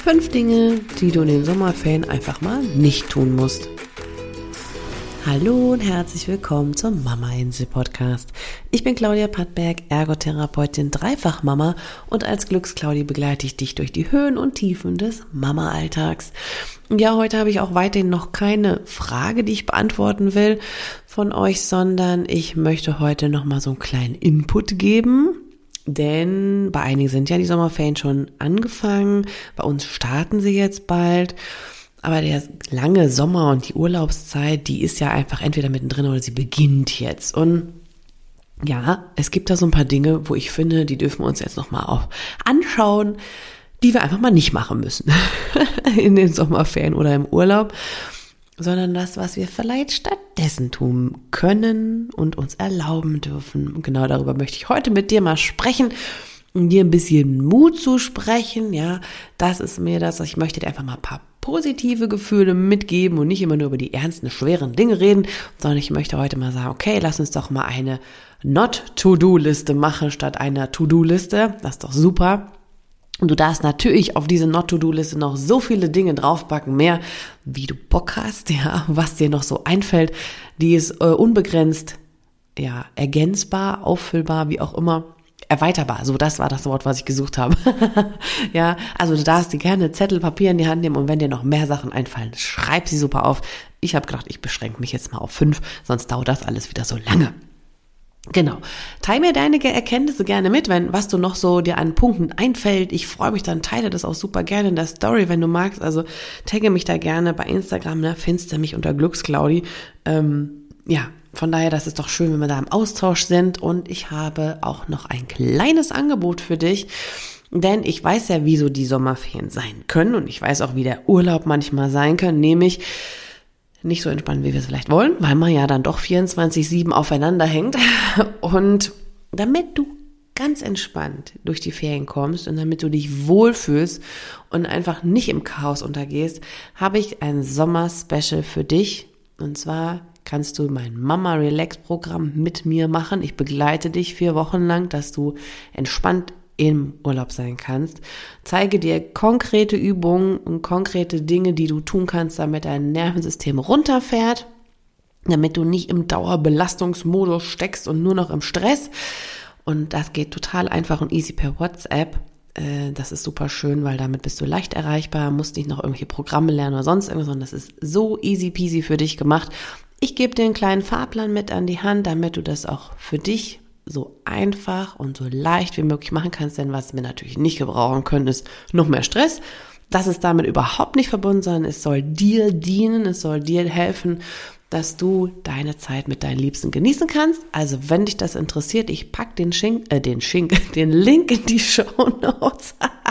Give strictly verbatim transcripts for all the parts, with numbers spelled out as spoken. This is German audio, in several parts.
Fünf Dinge, die du in den Sommerferien einfach mal nicht tun musst. Hallo und herzlich willkommen zum Mama-Insel-Podcast. Ich bin Claudia Pattberg, Ergotherapeutin, Dreifach-Mama und als Glücksclaudi begleite ich dich durch die Höhen und Tiefen des Mama-Alltags. Ja, heute habe ich auch weiterhin noch keine Frage, die ich beantworten will von euch, sondern ich möchte heute nochmal so einen kleinen Input geben. Denn bei einigen sind ja die Sommerferien schon angefangen, bei uns starten sie jetzt bald, aber der lange Sommer und die Urlaubszeit, die ist ja einfach entweder mittendrin oder sie beginnt jetzt. Und ja, es gibt da so ein paar Dinge, wo ich finde, die dürfen wir uns jetzt nochmal auch anschauen, die wir einfach mal nicht machen müssen in den Sommerferien oder im Urlaub, sondern das, was wir vielleicht stattdessen tun können und uns erlauben dürfen. Und genau darüber möchte ich heute mit dir mal sprechen, um dir ein bisschen Mut zu sprechen. Ja, das ist mir das, ich möchte dir einfach mal ein paar positive Gefühle mitgeben und nicht immer nur über die ernsten, schweren Dinge reden, sondern ich möchte heute mal sagen, okay, lass uns doch mal eine Not-to-Do-Liste machen statt einer To-Do-Liste. Das ist doch super. Und du darfst natürlich auf diese Not-to-Do-Liste noch so viele Dinge draufpacken, mehr wie du Bock hast, ja, was dir noch so einfällt. Die ist äh, unbegrenzt, ja, ergänzbar, auffüllbar, wie auch immer, erweiterbar. So, das war das Wort, was ich gesucht habe. Ja, also du darfst dir gerne Zettel, Papier in die Hand nehmen und wenn dir noch mehr Sachen einfallen, schreib sie super auf. Ich habe gedacht, ich beschränke mich jetzt mal auf fünf, sonst dauert das alles wieder so lange. Genau. Teile mir deine Erkenntnisse gerne mit, wenn was du noch so dir an Punkten einfällt. Ich freue mich dann, teile das auch super gerne in der Story, wenn du magst. Also tagge mich da gerne bei Instagram, ne? Findest du mich unter Glücksclaudi. Ähm, ja, von daher, das ist doch schön, wenn wir da im Austausch sind. Und ich habe auch noch ein kleines Angebot für dich, denn ich weiß ja, wie so die Sommerferien sein können und ich weiß auch, wie der Urlaub manchmal sein kann, nämlich nicht so entspannt, wie wir es vielleicht wollen, weil man ja dann doch vierundzwanzig sieben aufeinander hängt. Und damit du ganz entspannt durch die Ferien kommst und damit du dich wohlfühlst und einfach nicht im Chaos untergehst, habe ich ein Sommer-Special für dich. Und zwar kannst du mein Mama-Relax-Programm mit mir machen. Ich begleite dich vier Wochen lang, dass du entspannt im Urlaub sein kannst, zeige dir konkrete Übungen und konkrete Dinge, die du tun kannst, damit dein Nervensystem runterfährt, damit du nicht im Dauerbelastungsmodus steckst und nur noch im Stress. Und das geht total einfach und easy per WhatsApp. Das ist super schön, weil damit bist du leicht erreichbar, musst nicht noch irgendwelche Programme lernen oder sonst irgendwas, sondern das ist so easy peasy für dich gemacht. Ich gebe dir einen kleinen Fahrplan mit an die Hand, damit du das auch für dich so einfach und so leicht wie möglich machen kannst, denn was wir natürlich nicht gebrauchen können, ist noch mehr Stress. Das ist damit überhaupt nicht verbunden, sondern es soll dir dienen, es soll dir helfen, dass du deine Zeit mit deinen Liebsten genießen kannst. Also wenn dich das interessiert, ich pack den Schink, äh, den Schink, den Link in die Shownotes.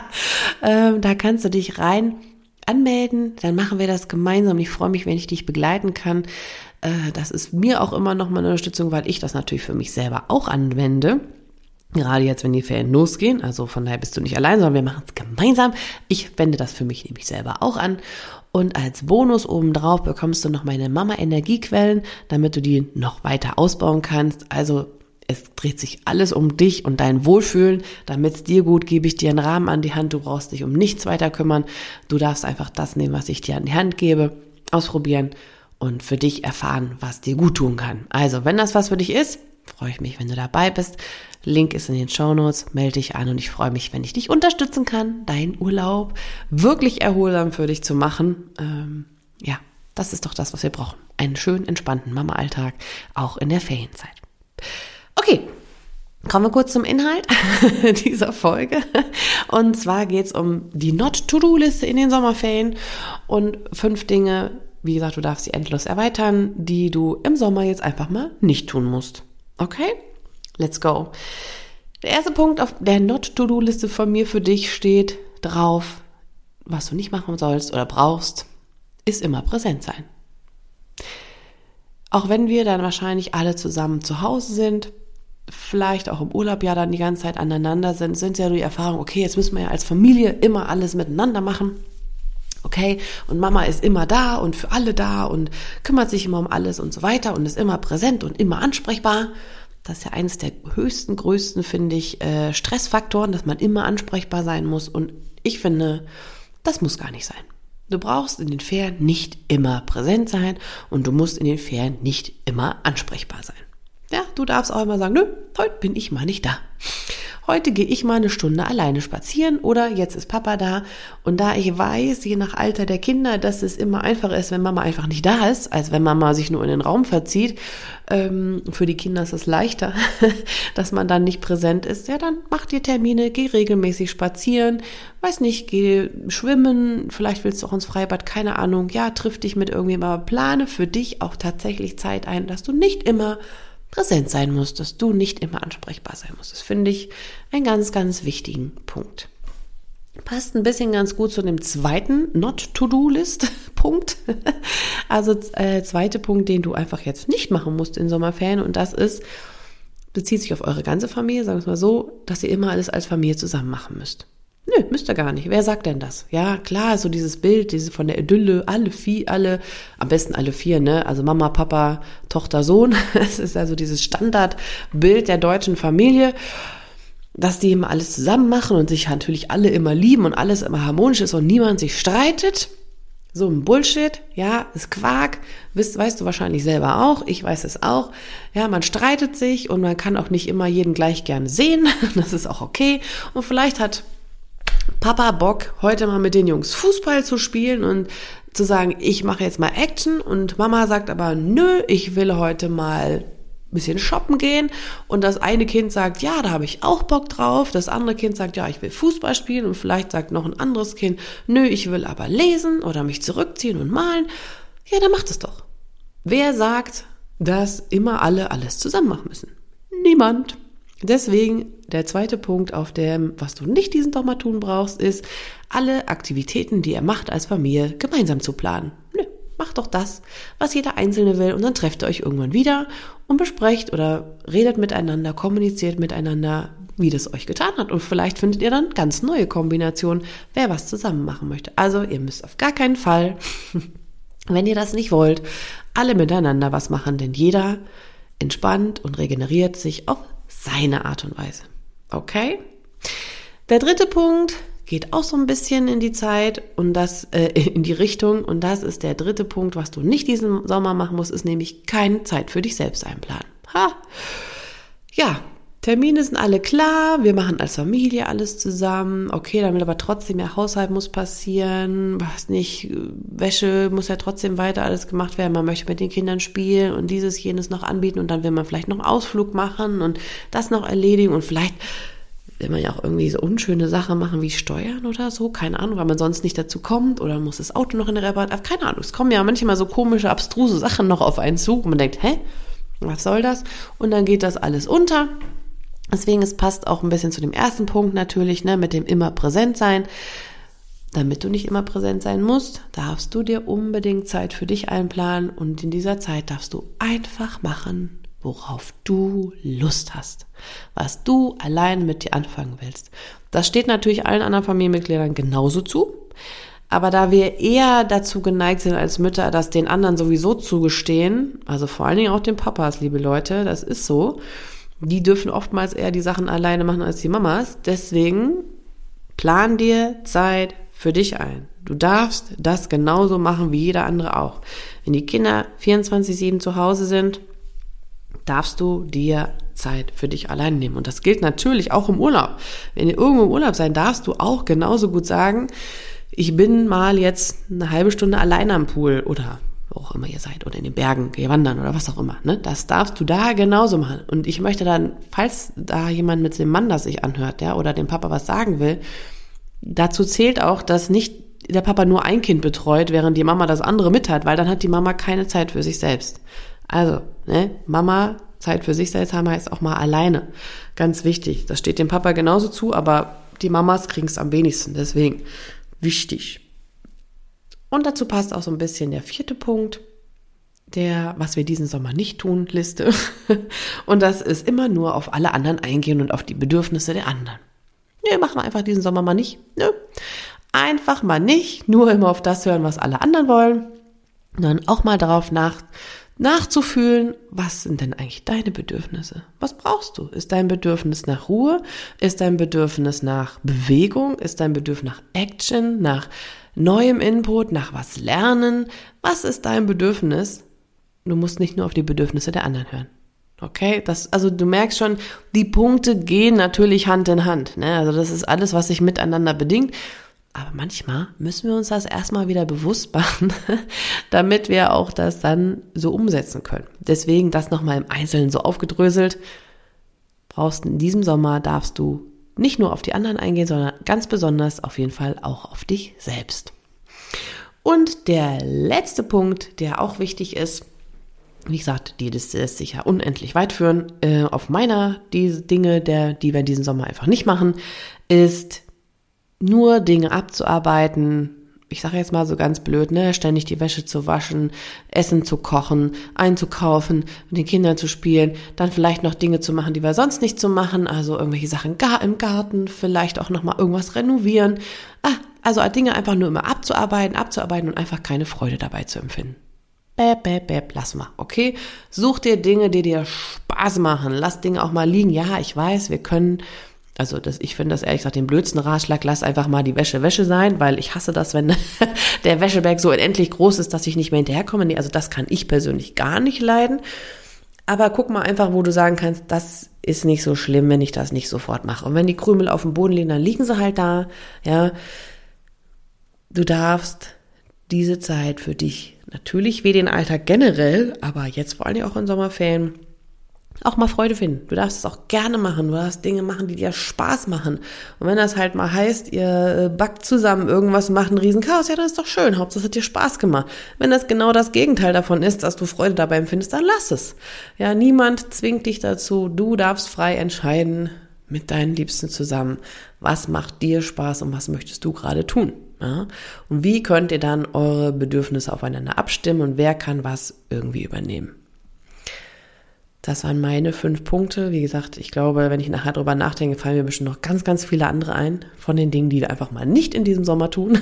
ähm, da kannst du dich rein anmelden, dann machen wir das gemeinsam. Ich freue mich, wenn ich dich begleiten kann. Das ist mir auch immer noch mal eine Unterstützung, weil ich das natürlich für mich selber auch anwende. Gerade jetzt, wenn die Ferien losgehen. Also von daher bist du nicht allein, sondern wir machen es gemeinsam. Ich wende das für mich nämlich selber auch an. Und als Bonus obendrauf bekommst du noch meine Mama-Energiequellen, damit du die noch weiter ausbauen kannst. Also es dreht sich alles um dich und dein Wohlfühlen. Damit es dir gut, gebe ich dir einen Rahmen an die Hand. Du brauchst dich um nichts weiter kümmern. Du darfst einfach das nehmen, was ich dir an die Hand gebe, ausprobieren und für dich erfahren, was dir gut tun kann. Also, wenn das was für dich ist, freue ich mich, wenn du dabei bist. Link ist in den Shownotes, melde dich an und ich freue mich, wenn ich dich unterstützen kann, deinen Urlaub wirklich erholsam für dich zu machen. Ähm, ja, das ist doch das, was wir brauchen. Einen schönen, entspannten Mama-Alltag, auch in der Ferienzeit. Okay, kommen wir kurz zum Inhalt dieser Folge. Und zwar geht es um die Not-to-Do-Liste in den Sommerferien und fünf Dinge. Wie gesagt, du darfst sie endlos erweitern, die du im Sommer jetzt einfach mal nicht tun musst. Okay? Let's go. Der erste Punkt auf der Not-to-Do-Liste von mir für dich steht drauf, was du nicht machen sollst oder brauchst, ist immer präsent sein. Auch wenn wir dann wahrscheinlich alle zusammen zu Hause sind, vielleicht auch im Urlaub ja dann die ganze Zeit aneinander sind, sind ja die Erfahrung, okay, jetzt müssen wir ja als Familie immer alles miteinander machen. Okay, und Mama ist immer da und für alle da und kümmert sich immer um alles und so weiter und ist immer präsent und immer ansprechbar. Das ist ja eines der höchsten, größten, finde ich, äh, Stressfaktoren, dass man immer ansprechbar sein muss. Und ich finde, Das muss gar nicht sein. Du brauchst in den Ferien nicht immer präsent sein und du musst in den Ferien nicht immer ansprechbar sein. Ja, du darfst auch immer sagen, nö, heute bin ich mal nicht da. Heute gehe ich mal eine Stunde alleine spazieren oder jetzt ist Papa da. Und da ich weiß, je nach Alter der Kinder, dass es immer einfacher ist, wenn Mama einfach nicht da ist, als wenn Mama sich nur in den Raum verzieht. Ähm, für die Kinder ist es leichter, dass man dann nicht präsent ist. Ja, dann mach dir Termine, geh regelmäßig spazieren, weiß nicht, geh schwimmen, vielleicht willst du auch ins Freibad, keine Ahnung. Ja, triff dich mit irgendjemandem, aber plane für dich auch tatsächlich Zeit ein, dass du nicht immer präsent sein musst, dass du nicht immer ansprechbar sein musst. Das finde ich einen ganz, ganz wichtigen Punkt. Passt ein bisschen ganz gut zu dem zweiten Not-to-Do-List-Punkt. Also äh, zweite Punkt, den du einfach jetzt nicht machen musst in Sommerferien, und das ist, bezieht sich auf eure ganze Familie, sagen wir es mal so, dass ihr immer alles als Familie zusammen machen müsst. Nö, müsst ihr gar nicht. Wer sagt denn das? Ja, klar, so dieses Bild, diese von der Idylle, alle vier, alle, am besten alle vier, ne? Also Mama, Papa, Tochter, Sohn. Es ist also dieses Standardbild der deutschen Familie, dass die immer alles zusammen machen und sich natürlich alle immer lieben und alles immer harmonisch ist und niemand sich streitet. So ein Bullshit, ja, ist Quark, weißt, weißt du wahrscheinlich selber auch, ich weiß es auch. Ja, man streitet sich und man kann auch nicht immer jeden gleich gerne sehen, das ist auch okay. Und vielleicht hat Papa Bock, heute mal mit den Jungs Fußball zu spielen und zu sagen, ich mache jetzt mal Action, und Mama sagt aber, nö, ich will heute mal ein bisschen shoppen gehen, und das eine Kind sagt, ja, da habe ich auch Bock drauf, das andere Kind sagt, ja, ich will Fußball spielen, und vielleicht sagt noch ein anderes Kind, nö, ich will aber lesen oder mich zurückziehen und malen. Ja, dann macht es doch. Wer sagt, dass immer alle alles zusammen machen müssen? Niemand. Deswegen der zweite Punkt auf dem, was du nicht diesen Sommer tun brauchst, ist, alle Aktivitäten, die ihr macht als Familie, gemeinsam zu planen. Nö, macht doch das, was jeder Einzelne will, und dann trefft ihr euch irgendwann wieder und besprecht oder redet miteinander, kommuniziert miteinander, wie das euch getan hat, und vielleicht findet ihr dann ganz neue Kombinationen, wer was zusammen machen möchte. Also ihr müsst auf gar keinen Fall, wenn ihr das nicht wollt, alle miteinander was machen, denn jeder entspannt und regeneriert sich auf seine Art und Weise. Okay? Der dritte Punkt geht auch so ein bisschen in die Zeit und das äh, in die Richtung, und das ist der dritte Punkt, was du nicht diesen Sommer machen musst, ist nämlich keine Zeit für dich selbst einplanen. Ha! Ja, Termine sind alle klar, wir machen als Familie alles zusammen, okay, dann will aber trotzdem, ja, Haushalt muss passieren, was nicht, Wäsche muss ja trotzdem weiter alles gemacht werden, man möchte mit den Kindern spielen und dieses, jenes noch anbieten, und dann will man vielleicht noch einen Ausflug machen und das noch erledigen, und vielleicht will man ja auch irgendwie so unschöne Sachen machen wie Steuern oder so, keine Ahnung, weil man sonst nicht dazu kommt, oder muss das Auto noch in der Reparatur, keine Ahnung, es kommen ja manchmal so komische, abstruse Sachen noch auf einen zu, und man denkt, hä, was soll das? Und dann geht das alles unter. Deswegen, es passt auch ein bisschen zu dem ersten Punkt natürlich, ne, mit dem immer präsent sein. Damit du nicht immer präsent sein musst, darfst du dir unbedingt Zeit für dich einplanen, und in dieser Zeit darfst du einfach machen, worauf du Lust hast, was du allein mit dir anfangen willst. Das steht natürlich allen anderen Familienmitgliedern genauso zu, aber da wir eher dazu geneigt sind als Mütter, das den anderen sowieso zugestehen, also vor allen Dingen auch den Papas, liebe Leute, das ist so, die dürfen oftmals eher die Sachen alleine machen als die Mamas. Deswegen plan dir Zeit für dich ein. Du darfst das genauso machen wie jeder andere auch. Wenn die Kinder vierundzwanzig sieben zu Hause sind, darfst du dir Zeit für dich allein nehmen. Und das gilt natürlich auch im Urlaub. Wenn ihr irgendwo im Urlaub seid, darfst du auch genauso gut sagen, ich bin mal jetzt eine halbe Stunde alleine am Pool oder wo auch immer ihr seid, oder in den Bergen, ihr wandern oder was auch immer, ne? Das darfst du da genauso machen. Und ich möchte dann, falls da jemand mit dem Mann das sich anhört, ja, oder dem Papa was sagen will, dazu zählt auch, dass nicht der Papa nur ein Kind betreut, während die Mama das andere mit hat, weil dann hat die Mama keine Zeit für sich selbst. Also, ne, Mama Zeit für sich selbst haben heißt auch mal alleine. Ganz wichtig. Das steht dem Papa genauso zu, aber die Mamas kriegen es am wenigsten. Deswegen wichtig. Und dazu passt auch so ein bisschen der vierte Punkt, der, was wir diesen Sommer nicht tun, Liste. Und das ist immer nur auf alle anderen eingehen und auf die Bedürfnisse der anderen. Nö, machen wir einfach diesen Sommer mal nicht. Nö, einfach mal nicht, nur immer auf das hören, was alle anderen wollen, sondern auch mal darauf nach nachzufühlen, was sind denn eigentlich deine Bedürfnisse? Was brauchst du? Ist dein Bedürfnis nach Ruhe? Ist dein Bedürfnis nach Bewegung? Ist dein Bedürfnis nach Action, nach neuem Input, nach was lernen? Was ist dein Bedürfnis? Du musst nicht nur auf die Bedürfnisse der anderen hören. Okay, das, also du merkst schon, die Punkte gehen natürlich Hand in Hand, ne? Also das ist alles, was sich miteinander bedingt. Aber manchmal müssen wir uns das erstmal wieder bewusst machen, damit wir auch das dann so umsetzen können. Deswegen das nochmal im Einzelnen so aufgedröselt. Brauchst in diesem Sommer, darfst du nicht nur auf die anderen eingehen, sondern ganz besonders auf jeden Fall auch auf dich selbst. Und der letzte Punkt, der auch wichtig ist, wie gesagt, die Liste lässt sich ja unendlich weit führen, äh, auf meiner, die Dinge, der, die wir diesen Sommer einfach nicht machen, ist nur Dinge abzuarbeiten, ich sage jetzt mal so ganz blöd, ne, ständig die Wäsche zu waschen, Essen zu kochen, einzukaufen, mit den Kindern zu spielen, dann vielleicht noch Dinge zu machen, die wir sonst nicht zu machen, also irgendwelche Sachen gar im Garten, vielleicht auch nochmal irgendwas renovieren, ah, also Dinge einfach nur immer abzuarbeiten, abzuarbeiten und einfach keine Freude dabei zu empfinden. Bäb, bäb, bäb, lass mal, okay? Such dir Dinge, die dir Spaß machen, lass Dinge auch mal liegen, ja, ich weiß, wir können... Also das, ich finde das ehrlich gesagt den blödsten Ratschlag, lass einfach mal die Wäsche Wäsche sein, weil ich hasse das, wenn der Wäscheberg so unendlich groß ist, dass ich nicht mehr hinterherkomme. Nee, also das kann ich persönlich gar nicht leiden. Aber guck mal einfach, wo du sagen kannst, das ist nicht so schlimm, wenn ich das nicht sofort mache. Und wenn die Krümel auf dem Boden liegen, dann liegen sie halt da. Ja, du darfst diese Zeit für dich natürlich wie den Alltag generell, aber jetzt vor allem auch in Sommerferien, auch mal Freude finden. Du darfst es auch gerne machen. Du darfst Dinge machen, die dir Spaß machen. Und wenn das halt mal heißt, ihr backt zusammen irgendwas und macht einen riesen Chaos, ja, das ist doch schön. Hauptsache, es hat dir Spaß gemacht. Wenn das genau das Gegenteil davon ist, dass du Freude dabei empfindest, dann lass es. Ja, niemand zwingt dich dazu. Du darfst frei entscheiden mit deinen Liebsten zusammen, was macht dir Spaß und was möchtest du gerade tun. Ja? Und wie könnt ihr dann eure Bedürfnisse aufeinander abstimmen und wer kann was irgendwie übernehmen. Das waren meine fünf Punkte. Wie gesagt, ich glaube, wenn ich nachher drüber nachdenke, fallen mir bestimmt noch ganz, ganz viele andere ein von den Dingen, die wir einfach mal nicht in diesem Sommer tun.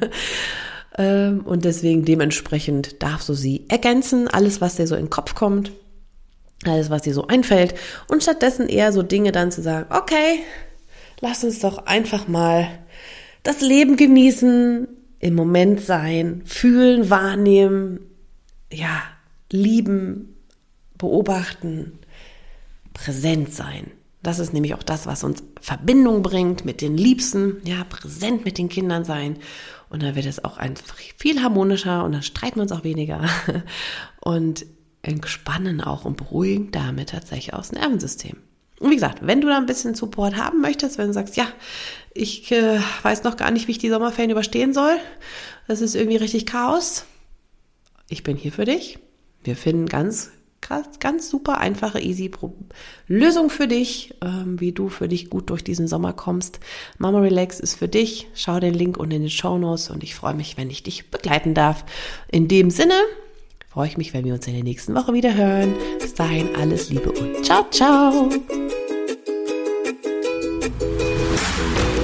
Und deswegen dementsprechend darfst du sie ergänzen, alles, was dir so in den Kopf kommt, alles, was dir so einfällt und stattdessen eher so Dinge dann zu sagen, okay, lass uns doch einfach mal das Leben genießen, im Moment sein, fühlen, wahrnehmen, ja, lieben, beobachten, präsent sein. Das ist nämlich auch das, was uns Verbindung bringt mit den Liebsten, ja, präsent mit den Kindern sein. Und dann wird es auch einfach viel harmonischer und dann streiten wir uns auch weniger und entspannen auch und beruhigen damit tatsächlich auch das Nervensystem. Und wie gesagt, wenn du da ein bisschen Support haben möchtest, wenn du sagst, ja, ich äh, weiß noch gar nicht, wie ich die Sommerferien überstehen soll, das ist irgendwie richtig Chaos, ich bin hier für dich. Wir finden ganz Ganz, ganz super einfache, easy Pro- Lösung für dich, ähm, wie du für dich gut durch diesen Sommer kommst. Mama Relax ist für dich. Schau den Link unten in den Shownotes und ich freue mich, wenn ich dich begleiten darf. In dem Sinne freue ich mich, wenn wir uns in der nächsten Woche wieder hören. Bis dahin alles Liebe und ciao, ciao.